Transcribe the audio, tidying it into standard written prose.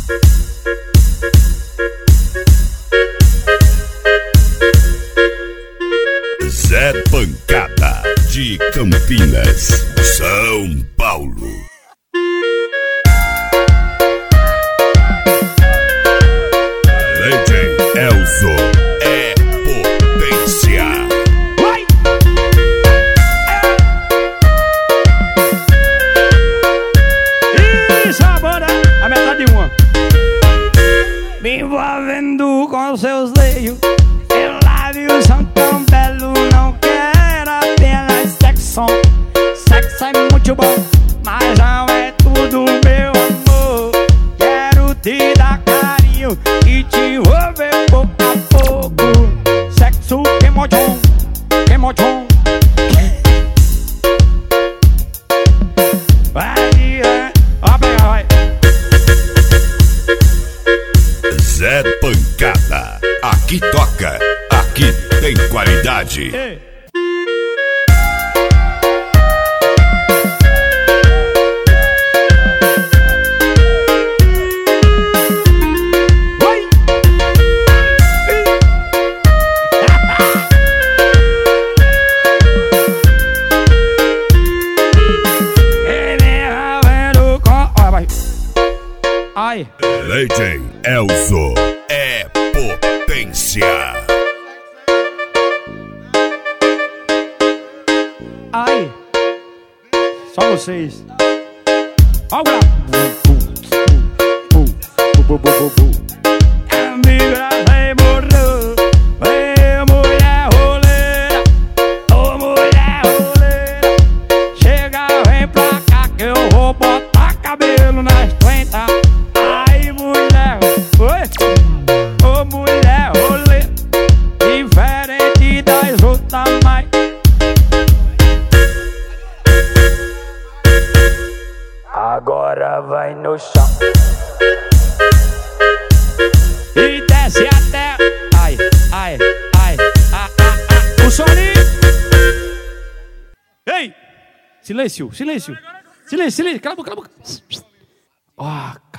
Zé Pancada, de Campinas, São Paulo. Legend Elzo é potência. Vai! E sabora a metade de uma. Me envolvendo com seus seios, eu lábios são tão belos. Não quero apenas sexo. Sexo é muito bom, mas não é tudo, meu amor. Quero te dar carinho e te envolver pouco a pouco. Sexo queimodão, queimodão. Vai, ó, pega, vai. Zé Pancada, aqui toca, aqui tem qualidade. Ei. Ai. Legend Elzo é potência. Ai. Só vocês. Ó o grau. Amiga, você morreu. Ei, mulher roleira. Ô, mulher roleira. Chega, vem pra cá que eu vou botar cabelo nas 30. Ai, mulher. Oi. Ô, mulher roleira. Diferente das outras, mas agora vai no chão e desce até. Ai, ai, ai, o soninho. Ei! Silêncio, silêncio. Silêncio, silêncio. Cala a boca, cala a boca. Ó.